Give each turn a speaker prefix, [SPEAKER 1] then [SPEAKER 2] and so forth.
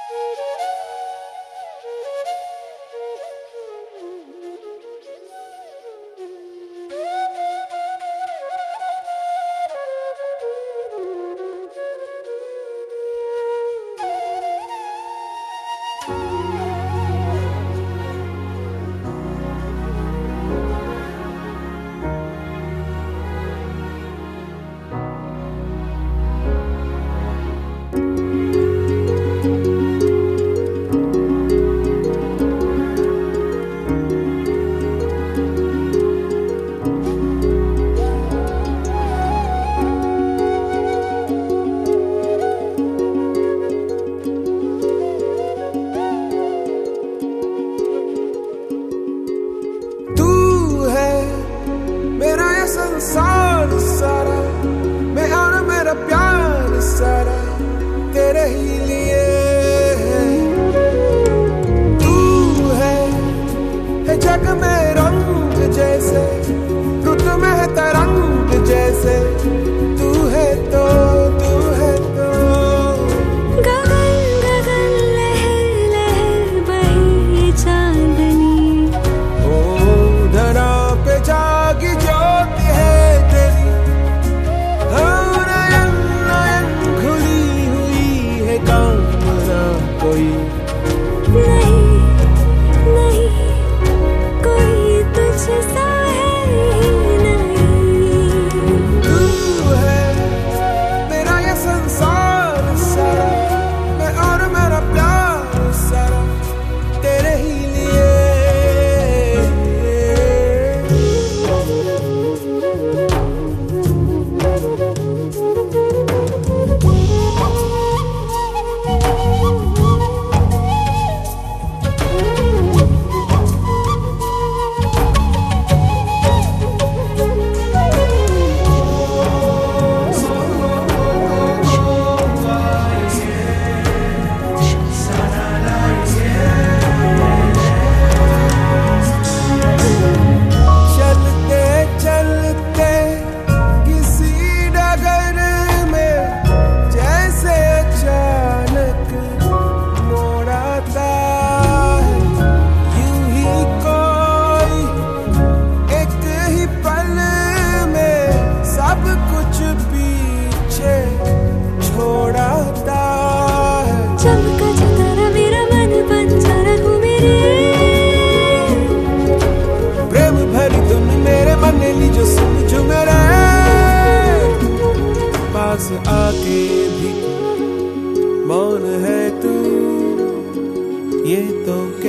[SPEAKER 1] संसार सारा मैं और मेरा प्यार सारा तेरे ही लिए है। तू है जग में रंग जैसे, रुत में है तरंग जैसे, तू है तो
[SPEAKER 2] गगन गगन लहर लहर बही चांदनी,
[SPEAKER 1] ओ धरा पे जागी ज्योति है तेरी, नयन नयन खुली हुई है कामना कोई
[SPEAKER 2] नहीं नहीं कोई तुझसा है ही नहीं।
[SPEAKER 1] तू है मेरा ये संसार सारा मैं और मेरा प्यार सारा तेरे ही लिए।
[SPEAKER 2] चमका सितारा मेरा मन बंजारा तू मेरे,
[SPEAKER 1] प्रेम भरी धुन मेरे मन ली जो समझो मेरे, पास आके भी मौन है तू ये तो